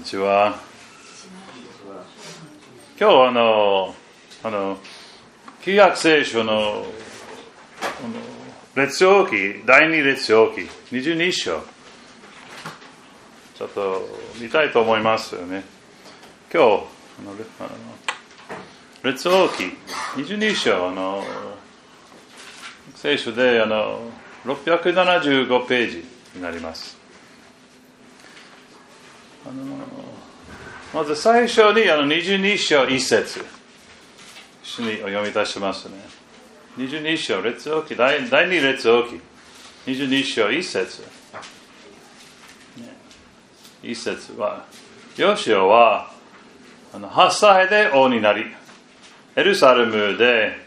ちは。今日旧約聖書の列王記、第二列王記22章ちょっと見たいと思いますよね。今日列王記22章聖書で675ページになります。まず最初に22章1節一緒にお読みいたしますね。22章列王記第2列王記22章1節1節は、ヨシオは8歳で王になり、エルサレムで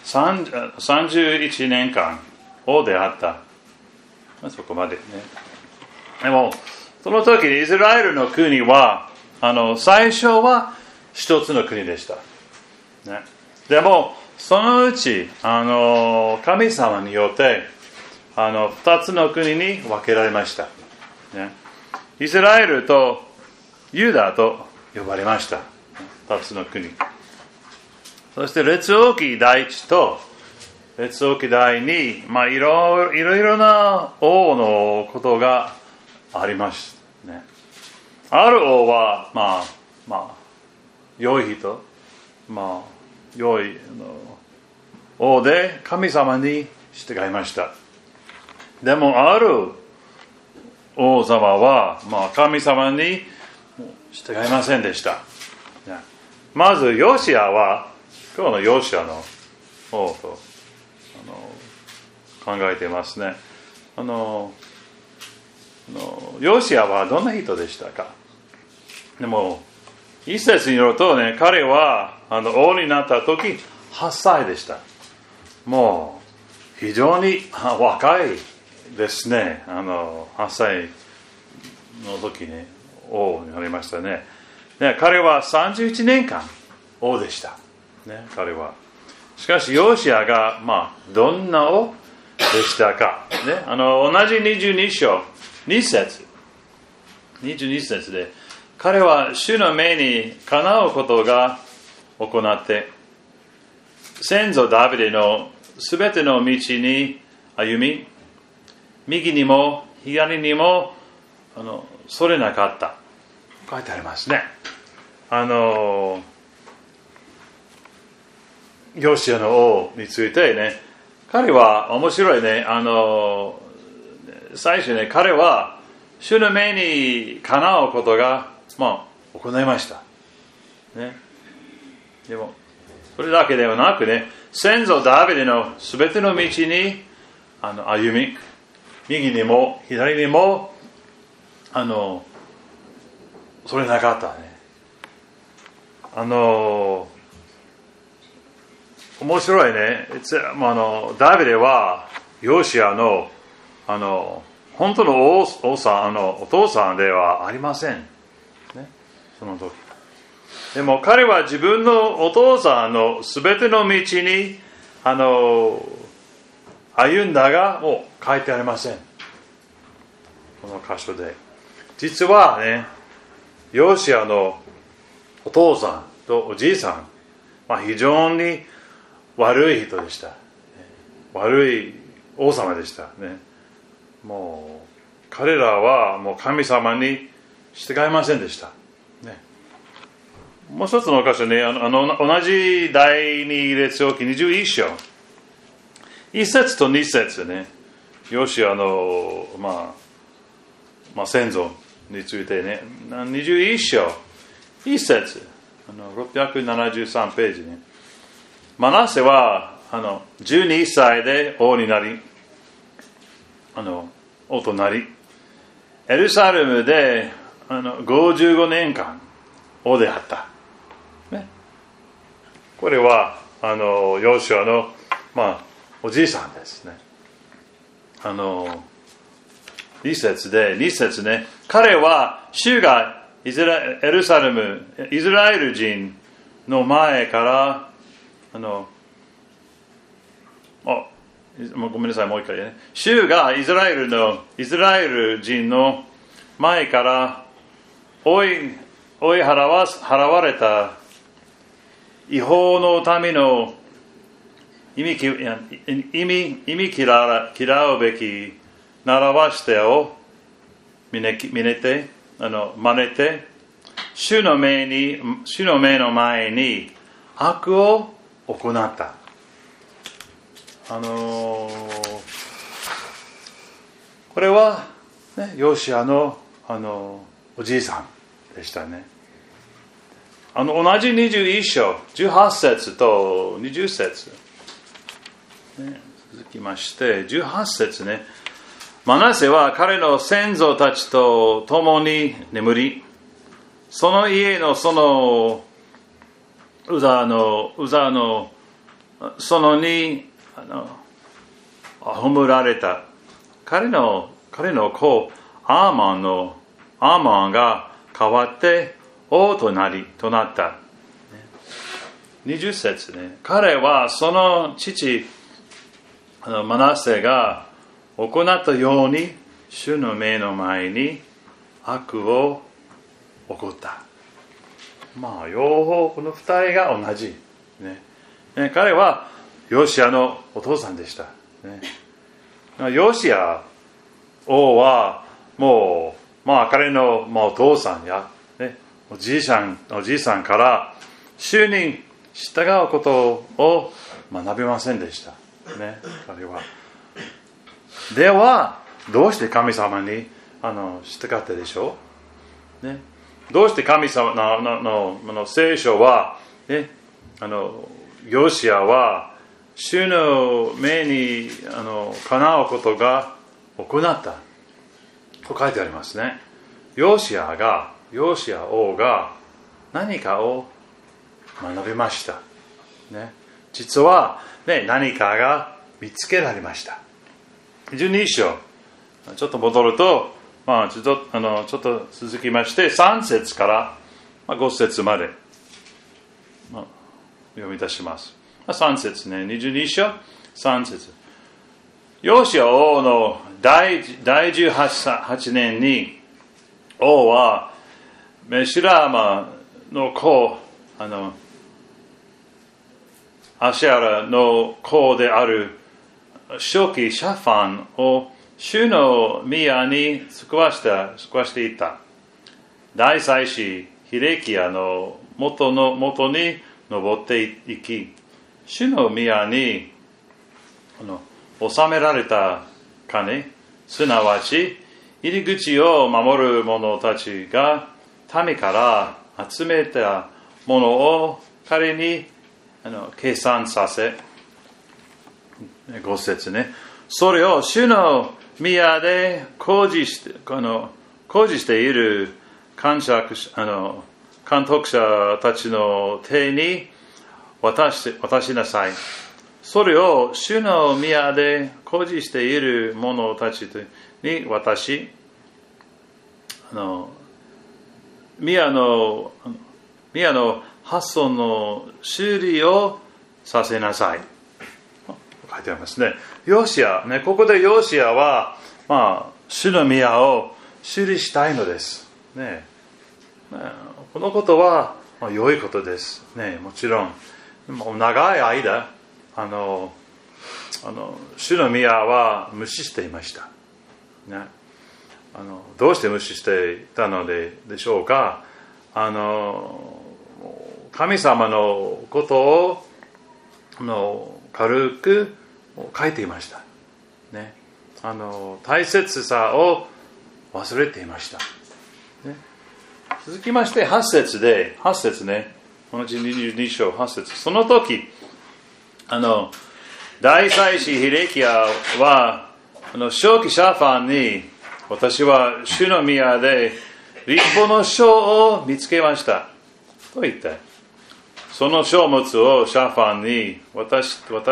31年間王であった。そこまでね。でもその時にイスラエルの国は最初は一つの国でした、ね、でもそのうち神様によって二つの国に分けられました、ね、イスラエルとユダと呼ばれました。二つの国。そして列王記第一と列王記第二、いろいろな王のことがありました、ね、ある王は良い人、良い王で神様に従いました。でもある王様は、神様に従いませんでした、ね、まずヨシアは、今日のヨシアの王と考えていますね。ヨシアはどんな人でしたか。でも一節によるとね、彼は王になった時8歳でした。もう非常に若いですね。8歳の時に王になりましたね。彼は31年間王でした、ね、彼は。しかしヨシアがどんな王でしたか、ね、同じ22章22節で、彼は主の目にかなうことが行って、先祖ダビデのすべての道に歩み、右にも左にもそれなかった、書いてありますね。ヨシアの王についてね、彼は面白いね。最初ね、彼は主の目にかなうことが行いました、ね、でもそれだけではなくね、先祖ダビデのすべての道に歩み、右にも左にもそれなかったね。面白いね。ダビデはヨシアの本当のお父さんではありません、ね、その時。でも彼は自分のお父さんのすべての道に歩んだが、もう書いてありません、この箇所で。実はね、ヨシアのお父さんとおじいさん、非常に悪い人でした。悪い王様でしたね。もう彼らはもう神様に従いませんでした、ね、もう一つの箇所ね、同じ第二列王記21章1節と2節ね、ヨシアの先祖についてね、21章1節673ページね。マナセは12歳で王になり、王となり、エルサレムで55年間王であった、ね、これはヨシュアの、おじいさんですね。2節ね、彼は主がエルサレム、イスラエル人の前からごめんなさい、もう一回ね。主がイスラエル人の前から追い追い払われた違法の民の忌み嫌うべき習わし手を真似て、主の目の前に悪を行った。これは、ね、ヨシアの、おじいさんでしたね。同じ21章、18節と20節、ね、続きまして、18節ね。マナセは彼の先祖たちと共に眠り、その家のそのウザの園に葬られた。彼の子アーマンが代わって王となった。20節ね。彼はその父マナセが行ったように主の目の前に悪を起こった。両方この二人が同じ、ね。彼はヨシアのお父さんでした、ね。ヨシア王はもう、彼のお父さんや、ね、おじいさんから主に従うことを学びませんでした、ね、彼は。ではどうして神様に従ったでしょう、ね、どうして神様の聖書は、ね、ヨシアは主の目にかなうことが行ったと書いてありますね。ヨシア王が何かを学びました、ね、実は、ね、何かが見つけられました。12章ちょっと戻ると、ちょっと続きまして3節から5節まで、読み出します。3節ね、22章3節。ヨシア王の第18年に王はメシュラーマの子アシャラの子である初期シャファンを主の宮に救わしていた。大祭司ヒレキヤの元に登っていき、主の宮に収められた金、すなわち入り口を守る者たちが民から集めたものを彼に計算させ、5節ね、それを主の宮で工事している監督者たちの手に渡しなさい。それを主の宮で工事している者たちに渡し、宮の発送の修理をさせなさい。書いてありますね。ヨシア、ね、ここでヨシアは、主の宮を修理したいのです。ね、このことは、良いことです。ね、もちろん、長い間、主の宮は無視していました。ね、どうして無視していたのでしょうか。神様のことを軽く書いていました、ね、大切さを忘れていました、ね、続きまして8節ね、同じ22章8節。その時大祭司ヒレキヤは正気シャファンに、私は主の宮で立法の書を見つけましたと言って、その書物をシャファンに渡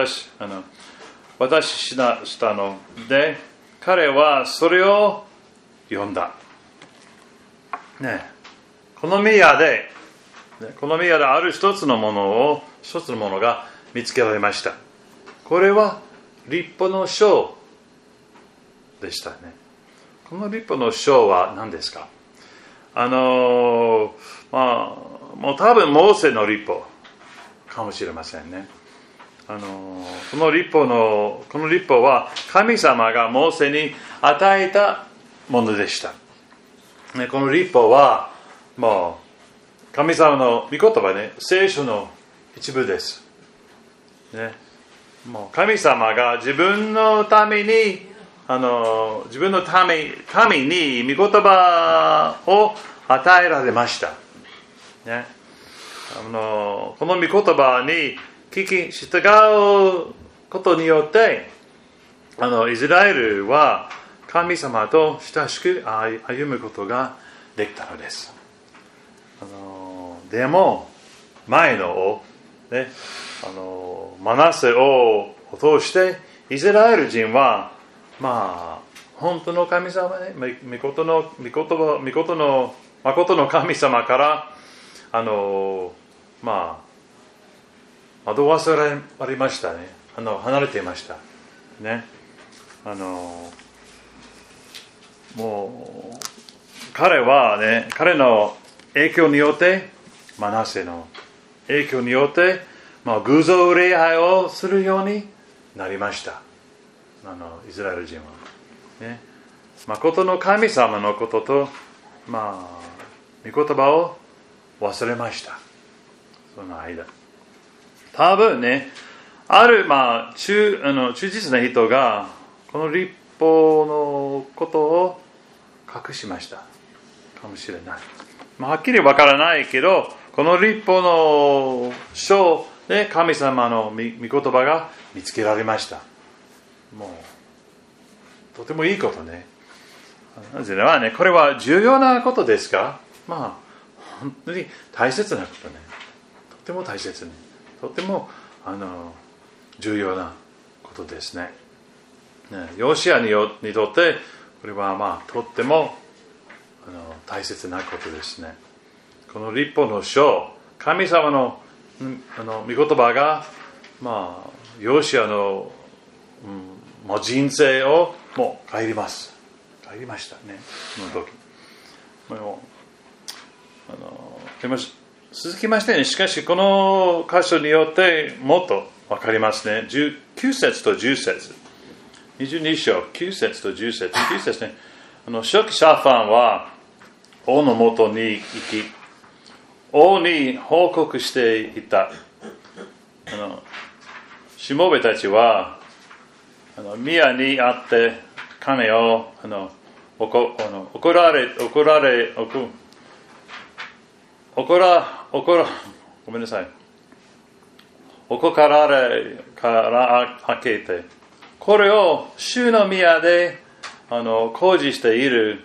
したので、彼はそれを読んだ、ね、この宮である一つのものが見つけられました。これは立法の書でしたね。この立法の書は何ですか。 もう多分モーセの律法かもしれませんね。この律法は神様がモーセに与えたものでした。ね、この律法はもう神様の御言葉ね、聖書の一部です。ね、もう神様が自分のために御言葉を与えられました。ね、この御言葉に聞き従うことによってイスラエルは神様と親しく歩むことができたのです。でも前の王、ね、マナセ王を通してイスラエル人は本当の神様ね、誠の神様から惑わされましたね。離れていましたね。もう彼はね、彼の影響によってマナセの影響によって偶像礼拝をするようになりました。イスラエル人はね、誠の神様のことと御言葉を忘れました。その間多分ね、ある忠実な人がこの律法のことを隠しましたかもしれない。はっきりわからないけど、この律法の書で神様の御言葉が見つけられました。もうとてもいいことね。なぜならね、これは重要なことですが、本当に大切なことね。とても大切ね。とても重要なことですね。ヨシアにとってこれはとっても大切なことですね。この律法の書、神様の御言葉がヨシアの人生をもう変えましたね。その時続きましてね、しかしこの箇所によってもっと分かりますね。9節と10節、22章9節と10節、9節ね、初期シャファンは王のもとに行き、王に報告していた。しもべたちは宮にあって金を怒られから開けて、これを主の宮で工事している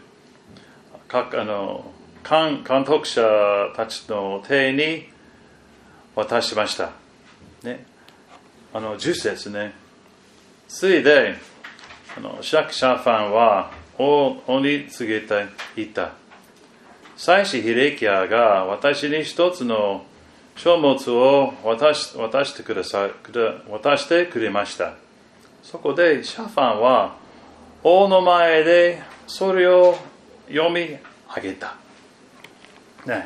監督者たちの手に渡しました、ね、10節ね。ついでシャファンは王に告げていた。祭司ヒレキヤが私に一つの書物を渡してくれました。そこでシャファンは王の前でそれを読み上げた、ね、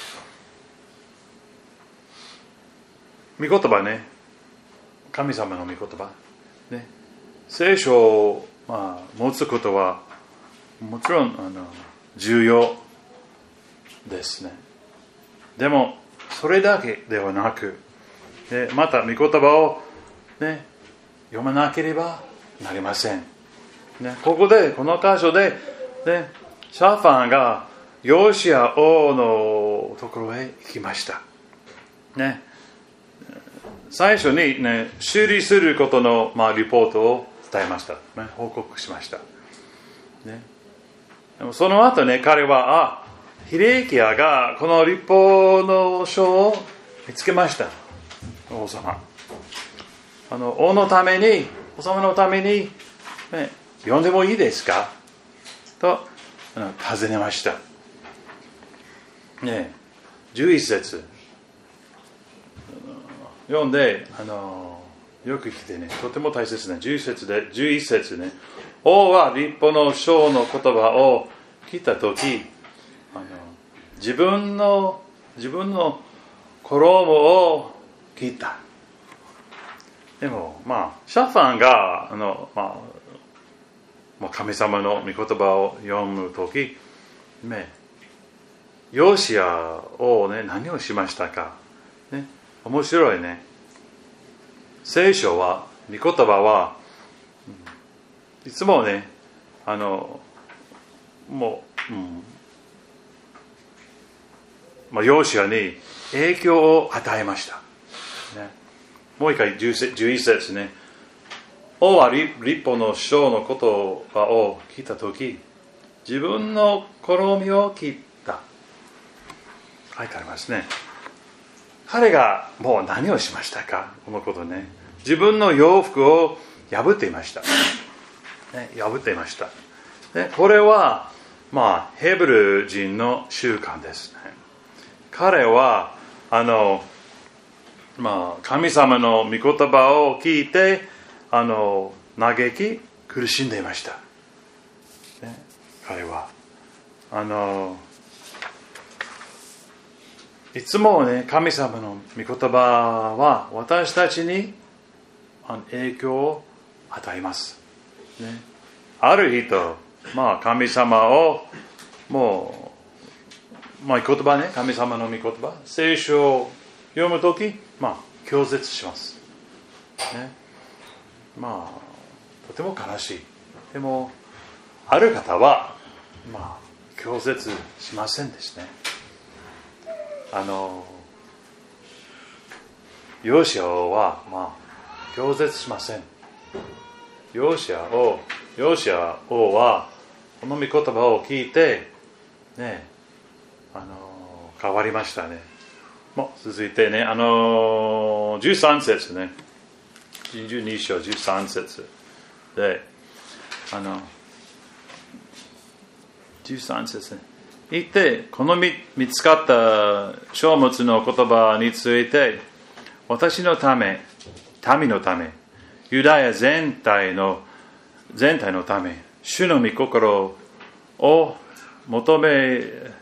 御言葉ね、神様の御言葉、ね、聖書を持つことはもちろん重要ですね。でもそれだけではなく、また御言葉を、ね、読まなければなりません、ね、この箇所で、ね、シャファンがヨシア王のところへ行きました、ね、最初に、ね、修理することの、リポートを伝えました、ね、報告しました、ね、でもその後ね、彼はヒレキヤがこの律法の書を見つけました。王様、王様のために、ね、読んでもいいですかと尋ねました、ね、11節読んでよく聞いてね、とても大切な11節ね。王は律法の書の言葉を聞いたとき、 自分の衣を切った。でもシャファンが神様の御言葉を読むとき、ヨシアを何をしましたか、面白いね。聖書は、御言葉はいつもヨシアに影響を与えました。もう一回11節ね。王は律法の書の言葉を聞いたとき、自分の衣を切った。書いてありますね。彼がもう何をしましたか、このことね。自分の洋服を破っていました。破っていました。これは、ヘブル人の習慣ですね。彼は、神様の御言葉を聞いて、嘆き、苦しんでいました。彼は。いつも神様の御言葉は私たちに影響を与えます。ある人、神様を言葉ね、神様の御言葉、聖書を読むとき、拒絶します。とても悲しい。でも、ある方は、拒絶しませんですね。ヨシアは、拒絶しません。ヨシア王は、この御言葉を聞いて、変わりましたね。続いてね、13節ね。12章13節で、13節ね。言って、この見つかった書物の言葉について、私のため、民のため、ユダヤ全体のため、主の御心を求め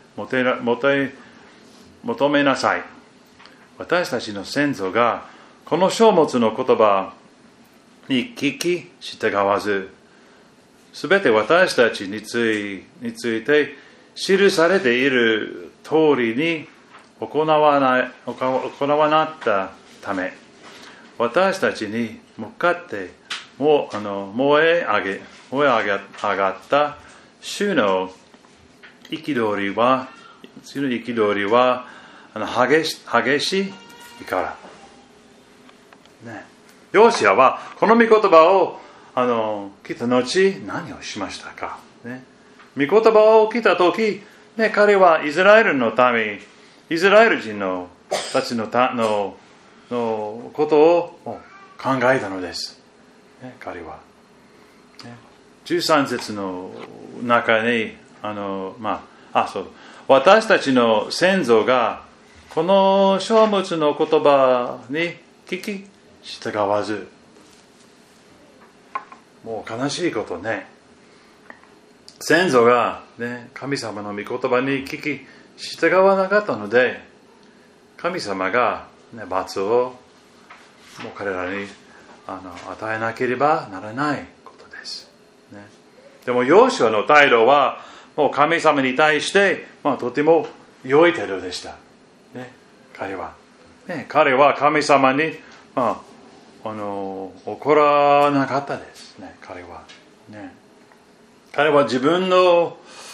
なさい。私たちの先祖がこの書物の言葉に聞き従わず、すべて私たちについて記されている通りに行わなったため、私たちに向かって燃え上がった主の憤りは激しいから。ヨシアはこの御言葉を聞いた後何をしましたか。御言葉を聞いたとき、彼はイスラエルの民、イスラエル人のたちのことを考えたのです。彼は。13節の中に、私たちの先祖がこの書物の言葉に聞き従わず、もう悲しいことね。先祖が、神様の御言葉に聞き従わなかったので、神様が、罰をもう彼らに与えなければならないことです。でもヨシュアの態度はもう神様に対して、とても良い態度でした。彼は神様に、怒らなかったです。彼は自分の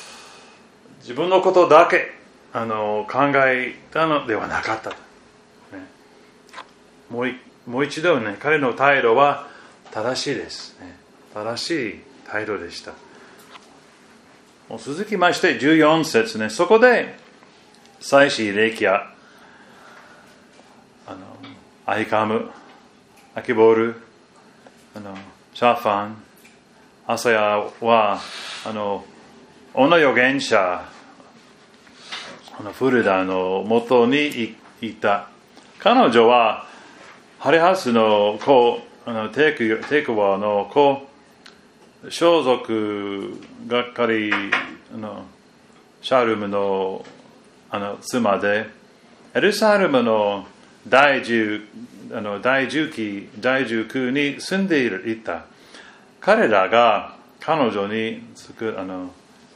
ことだけ考えたのではなかった。もう一度彼の態度は正しいです。正しい態度でした。続きまして14節ね。そこで祭司レキヤ、アイカム、アキボール、シャファン、アサヤはオノ預言者フルダの元にいた。彼女はハレハスの子、テクワの子、装束係シャルムの妻で、エルサレムの第10区に住んでいた。彼らが彼女に伝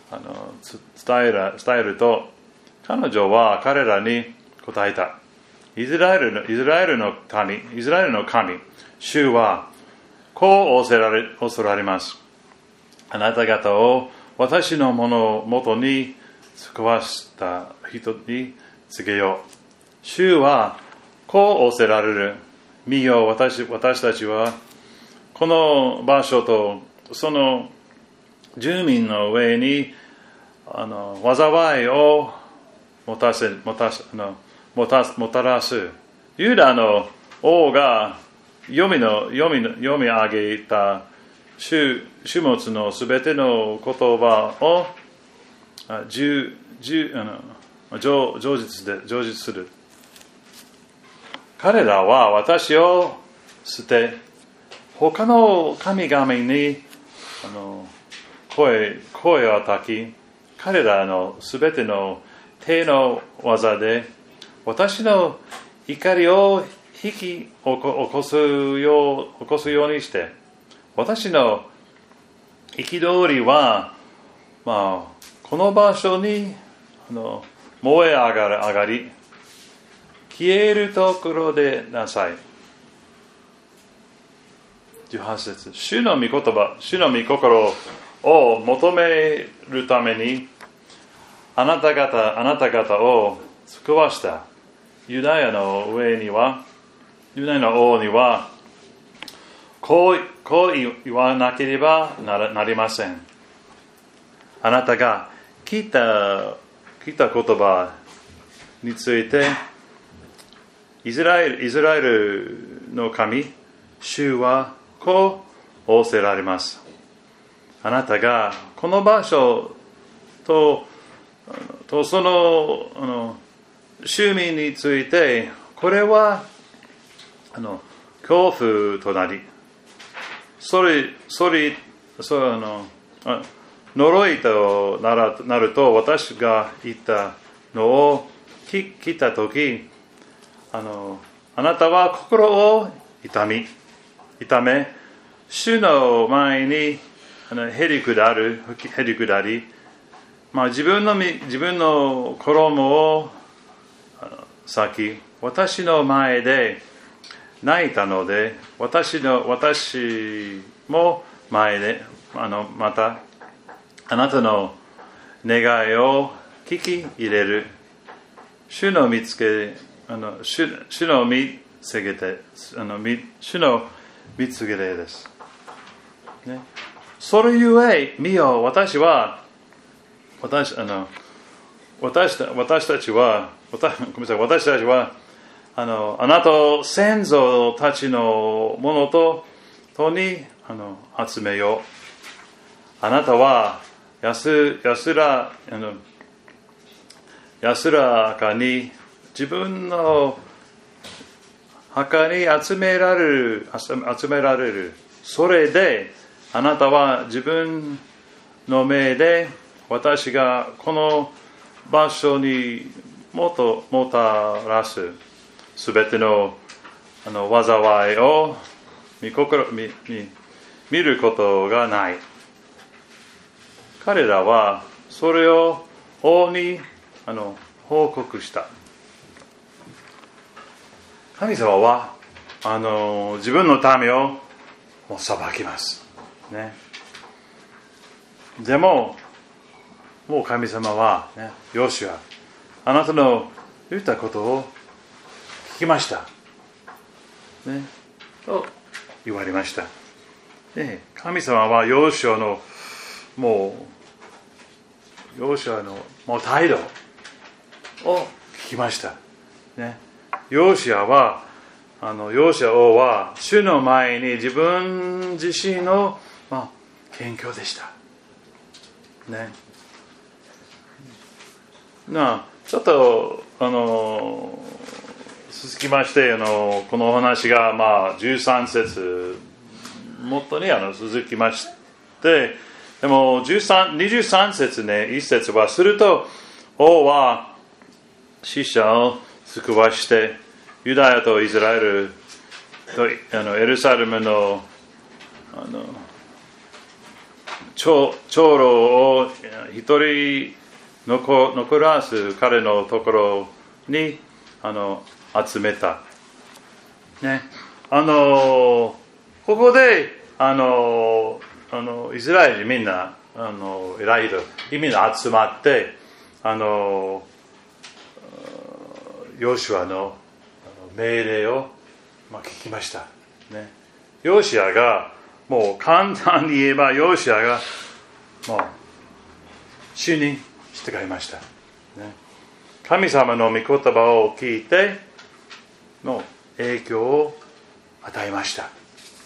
えると、彼女は彼らに答えた。イスラエルの神、主はこう仰せられます。あなた方を私のもとに救わした人に告げよう。主はこう仰せられる。見よ、私たちはこの場所とその住民の上に災いをもたらす。ユダの王が読み上げた種物のすべての言葉を成就する。彼らは私を捨て、他の神々に声をたき、彼らのすべての手の技で私の怒りを引き起こすようにして、私の憤りは、この場所に燃え上がり、消えるところでなさい。18節、主の御言葉、主の御心を求めるためにあなた方を救わしたユダヤの王にはこう言わなければなりません。あなたが聞いた言葉について、イスラエルの神、主はこう仰せられます。あなたがこの場所とその住民について、これは恐怖となり、呪いとなると私が言ったのを聞いたとき、あなたは心を痛め、主の前にへりくだり、自分の衣を裂き、私の前で泣いたので、私も前でまたあなたの願いを聞き入れる。主の見つけです、ね、それゆえ見よ、私たちはあなたを先祖たちのものとに集めよう。あなたは安らかに自分の墓に集められる。それであなたは自分の目で私がこの場所にもたらすすべての災いを見ることがない。彼らはそれを王に報告した。神様は自分の民を裁きます、ね、でもう神様は、ね、ヨシュア、あなたの言ったことを聞きました、ね、と言われました。で、神様はヨシュアの態度を聞きました、ね。ヨシュア王は主の前に自分自身の、謙虚でした、ね。ちょっと続きましてこのお話が13節もとに続きまして、でも23節ね、1節はすると王は死者を救わして、ユダヤとイスラエルとエルサレムの長老を一人残らず彼のところに集めた。ね、ここでイスラエルみんな偉い人みんな集まってヨシュアの命令を聞きました。ね、ヨシアがもう簡単に言えばヨシアがもう主に従いました。ね、神様の御言葉を聞いての影響を与えました。ね、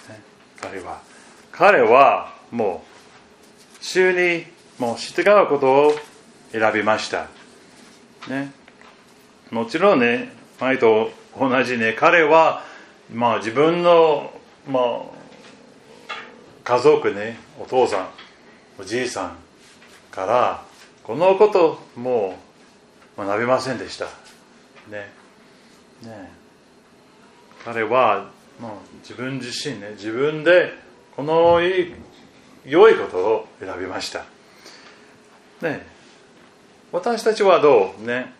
彼はもう主にもう従うことを選びました。ね、もちろんね、前と同じね、彼は自分の家族ね、お父さん、おじいさんからこのことも学びませんでした。ね。彼はもう自分自身ね、自分でこの良いことを選びました。ね。私たちはどうね、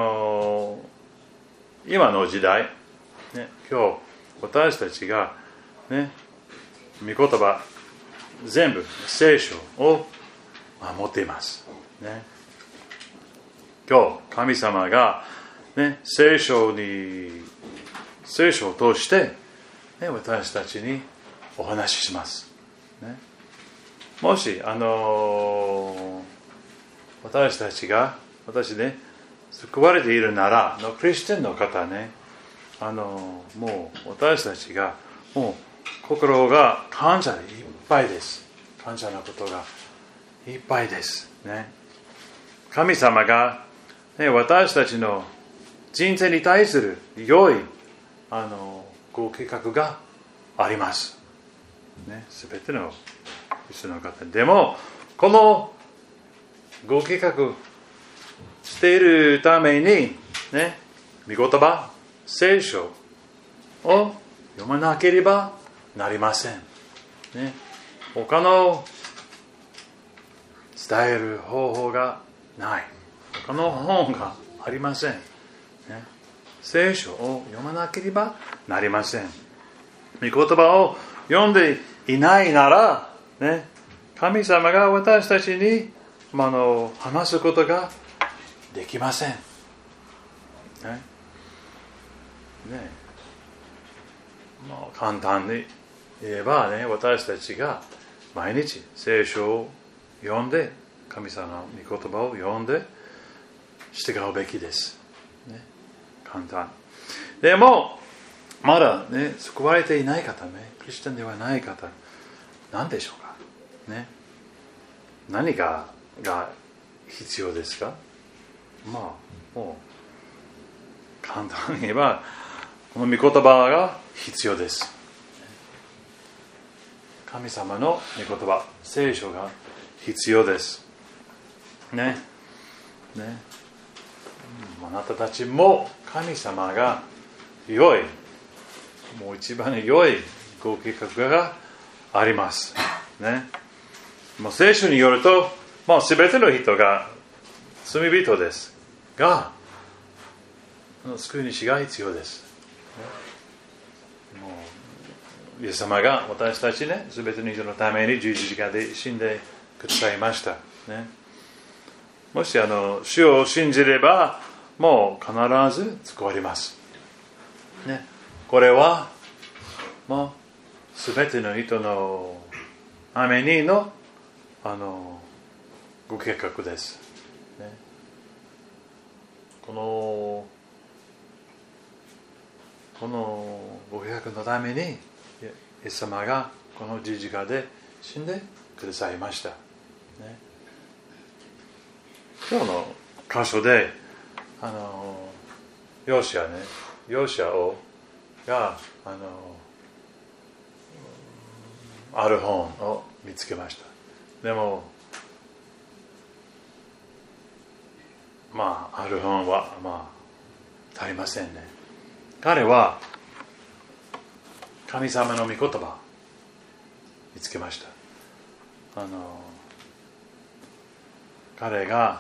今の時代、ね、今日私たちがね、御言葉全部聖書を持っています。ね、今日神様が、ね、聖書を通して、ね、私たちにお話しします。ね、もし私ね救われているならクリスチャンの方ね、もう私たちがもう心が感謝でいっぱいです。感謝のことがいっぱいですね。神様が、ね、私たちの人生に対する良いご計画があります。ね、すべての人の方でもこのご計画しているためにね、御言葉聖書を読まなければなりません。ね、他の伝える方法がない。他の本がありません。ね、聖書を読まなければなりません。御言葉を読んでいないなら、ね、神様が私たちに話すことができません。ね。簡単に言えばね、私たちが毎日聖書を読んで、神様の御言葉を読んで従うべきです。ね、簡単。でもまだね、救われていない方ね、クリスチャンではない方、何でしょうか。ね、何が必要ですか。もう簡単に言えばこの御言葉が必要です。神様の御言葉、聖書が必要ですね。あなたたちも神様が良い、もう一番良いご計画がありますね。もう聖書によると、全ての人が罪人ですが、救い主が必要です。もうイエス様が私たちね、全ての人のために十字架で死んでくださいました。ね、もし主を信じれば、もう必ず救われます。ね、これはもう全ての人のためにのご計画です。ね、このご計画のためにイエス様がこの十字架で死んでくださいました。ね、今日の箇所でヨシアがある本を見つけました。でもある本は足りませんね。彼は神様の御言葉見つけました。彼が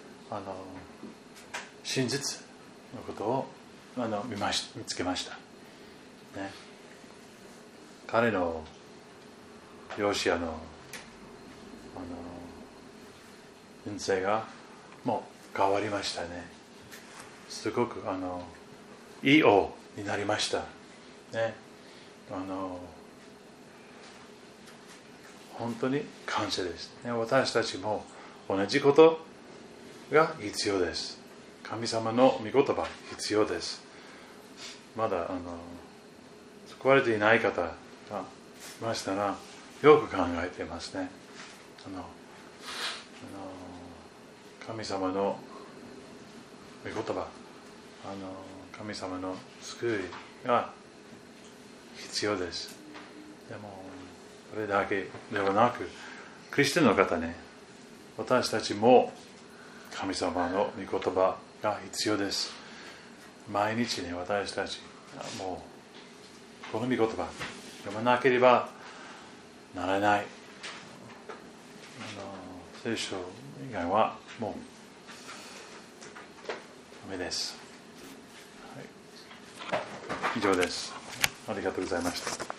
真実のことを見つけました、ね、彼のヨシアの人生がもう変わりましたね。すごくいい王になりましたね。本当に感謝です、ね、私たちも同じことが必要です。神様の御言葉必要です。まだ救われていない方がいましたらよく考えていますね。神様の御言葉、神様の救いが必要です。でもそれだけではなく、クリスチャンの方ね、私たちも神様の御言葉が必要です。毎日ね、私たちもうこの御言葉読まなければならない。聖書以外はもうダメです、はい、以上です。ありがとうございました。